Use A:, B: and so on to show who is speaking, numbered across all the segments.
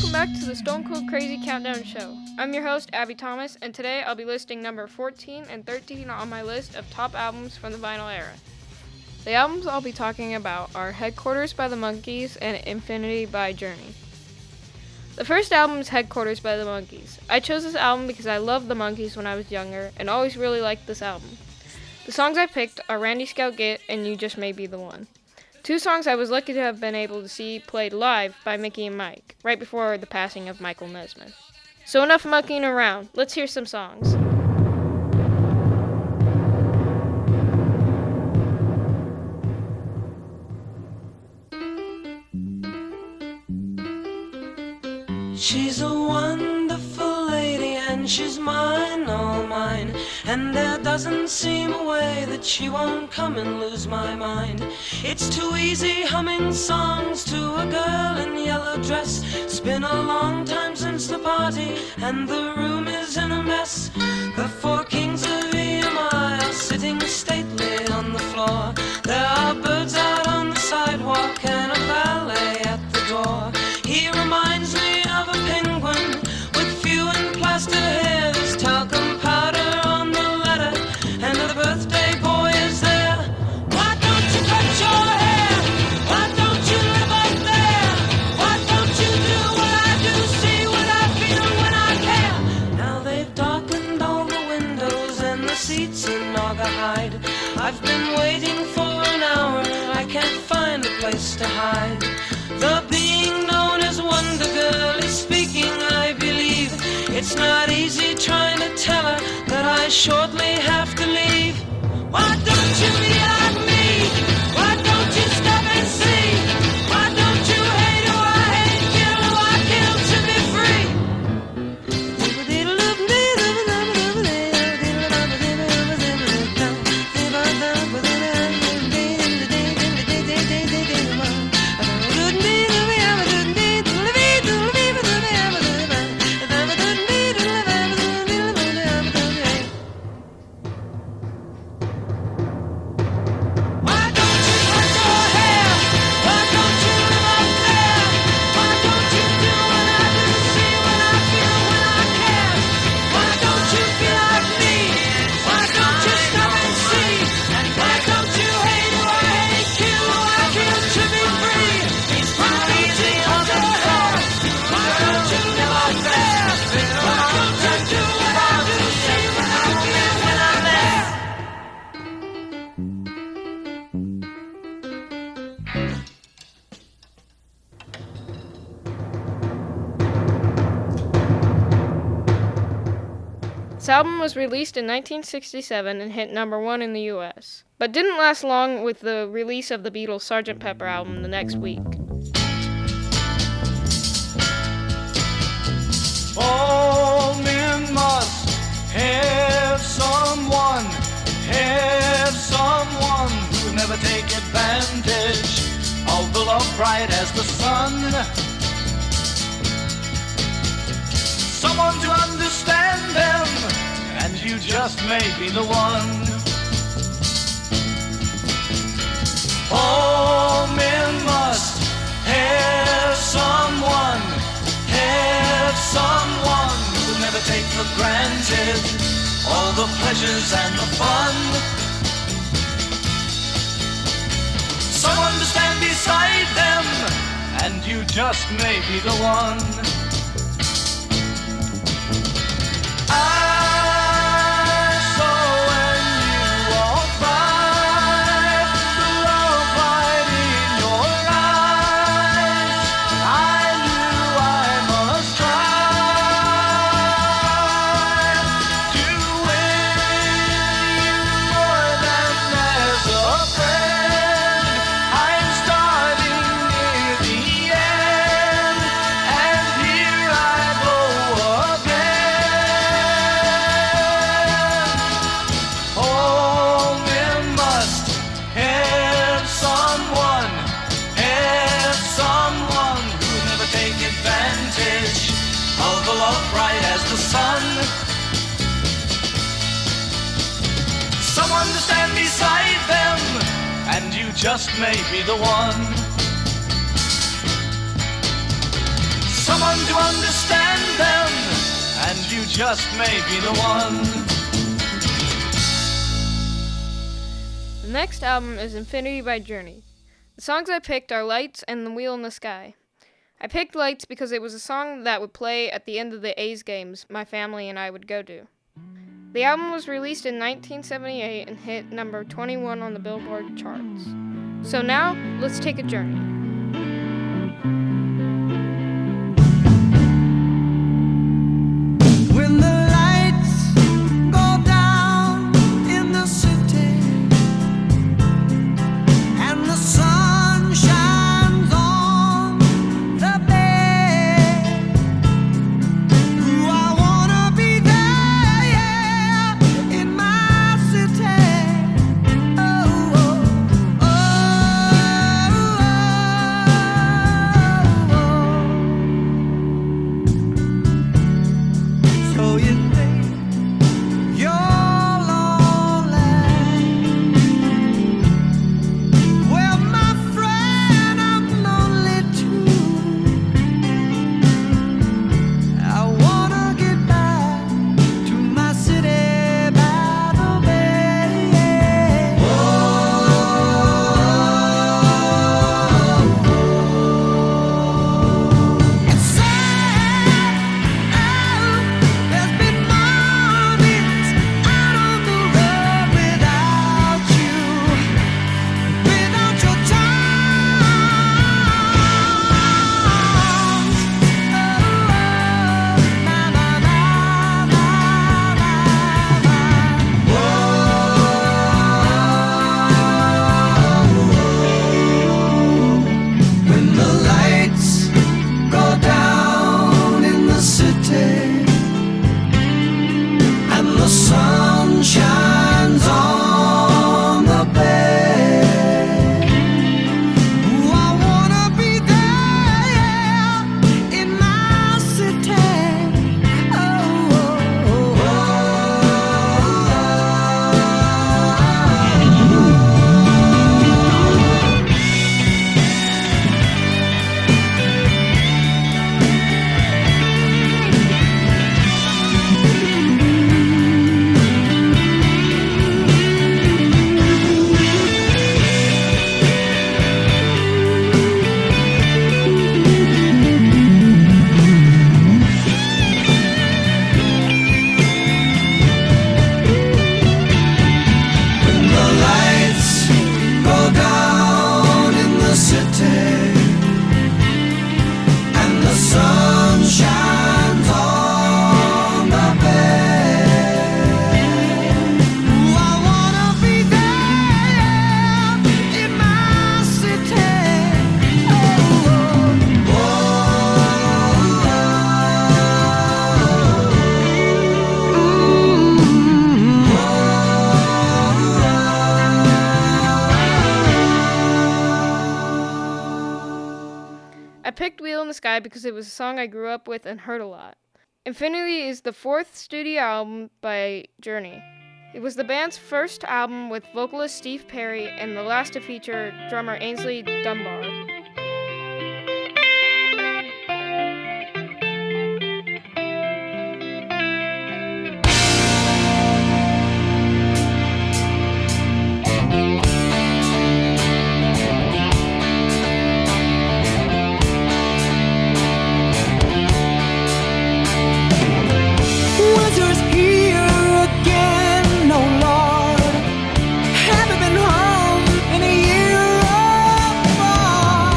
A: Welcome back to the Stone Cold Crazy Countdown Show. I'm your host, Abby Thomas, and today I'll be listing number 14 and 13 on my list of top albums from the vinyl era. The albums I'll be talking about are Headquarters by the Monkees and Infinity by Journey. The first album is Headquarters by the Monkees. I chose this album because I loved the Monkees when I was younger and always really liked this album. The songs I picked are Randy Scout Git and You Just May Be the One. Two songs I was lucky to have been able to see played live by Mickey and Mike, right before the passing of Michael Nesmith. So enough monkeying around, let's hear some songs.
B: She's a wonderful lady and she's mine, all mine. And there doesn't seem a way that she won't come and lose my mind. It's too easy humming songs to a girl in yellow dress. It's been a long time since the party and the room is in a mess. The four kings of EMI are sitting stately on the floor. There are birds out on the sidewalk and a valet at the door. He reminds me of a penguin with few and plaster hair. There's talcum powder on the letter and the birthday boy is there. Why don't you cut your hair? Why don't you live up there? Why don't you do what I do, see what I feel when I care? Now they've darkened all the windows and the seats in Naugahyde. I've been waiting for an hour, I can't find a place to hide. The being known as Wonder Girl is speaking, I believe. It's not easy trying to tell her that I shortly have to leave. Why don't you be like me? Why don't you stop and see? Why don't you hate who I hate, kill who I kill to be free?
A: This album was released in 1967 and hit number 1 in the US, but didn't last long with the release of the Beatles' Sgt. Pepper album the next week.
C: All men must have someone who never take advantage of the love bright as the sun. Someone to understand them, and you just may be the one. All men must have someone who never take for granted all the pleasures and the fun. Someone to stand beside them, and you just may be the one. I saw when you walked by the love light in your eyes. I knew I must try to win you more than as a friend. I'm starting near the end, and here I go again. All men must have someone who never take advantage of the love bright as the sun. Someone to stand beside them, and you just may be the one. someone to understand them, and you just may be the one.
A: The next album is Infinity by Journey. The songs I picked are Lights and The Wheel in the Sky. I picked Lights because it was a song that would play at the end of the A's games my family and I would go to. The album was released in 1978 and hit number 21 on the Billboard charts. So now, let's take a journey.
B: When the lights go down in the city and the sun shines on the bay, ooh, I wanna be there, yeah, in my city. Oh, oh, oh, oh. So you think you're lonely? Well, my friend, I'm lonely too. I wanna get back to my city by the bay. It's sad. There's been mornings out on the road without you, without your charms. Na na na When the lights go down in the city and the sun shines on the bay, ooh, I wanna be there, yeah, in my city. Oh, oh, when the lights go down in the city and the sun shines on the bay, ooh, I wanna be there, yeah, in my city. Oh,
A: I picked Wheel in the Sky because it was a song I grew up with and heard a lot. Infinity is the fourth studio album by Journey. It was the band's first album with vocalist Steve Perry and the last to feature drummer Ainsley Dunbar.
B: winter's here again, oh Lord. Haven't been home in a year or more.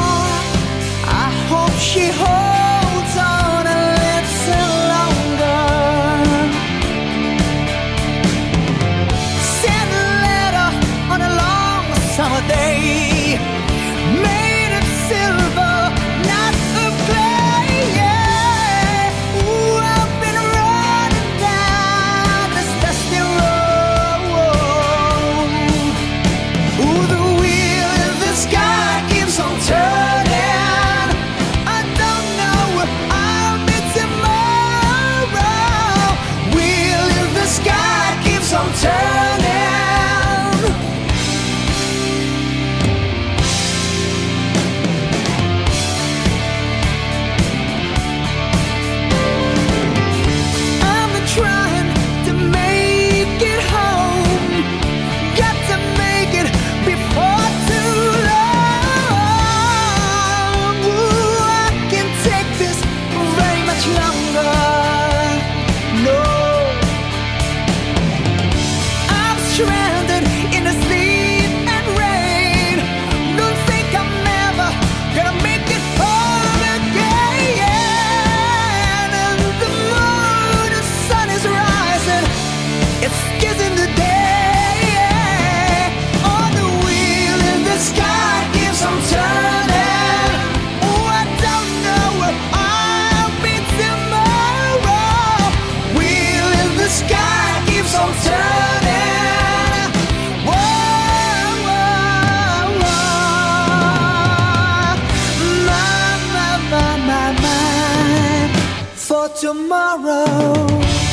B: tomorrow.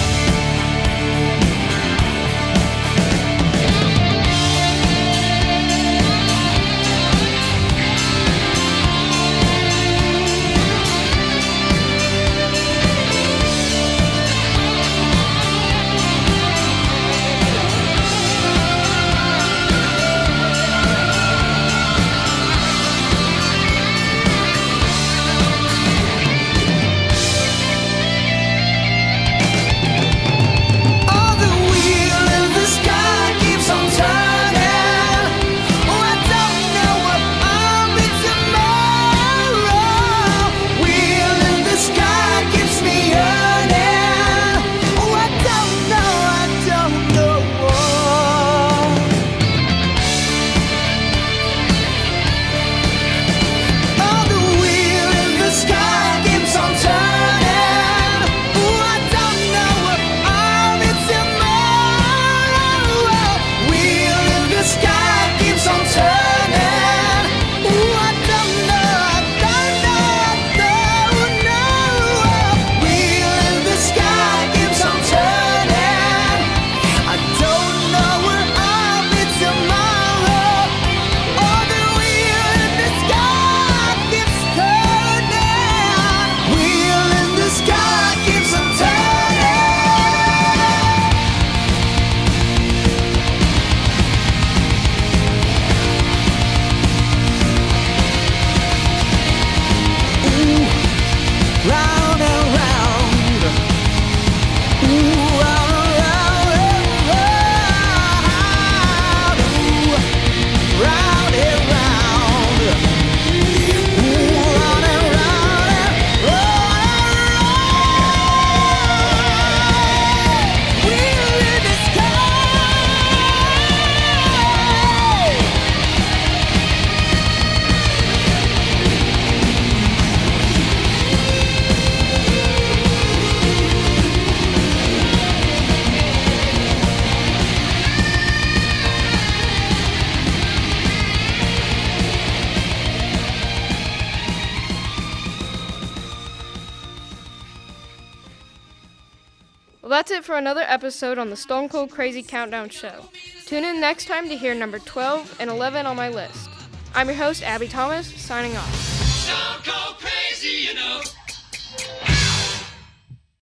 A: Well, that's it for another episode on the Stone Cold Crazy Countdown Show. Tune in next time to hear number 12 and 11 on my list. I'm your host, Abby Thomas, signing off.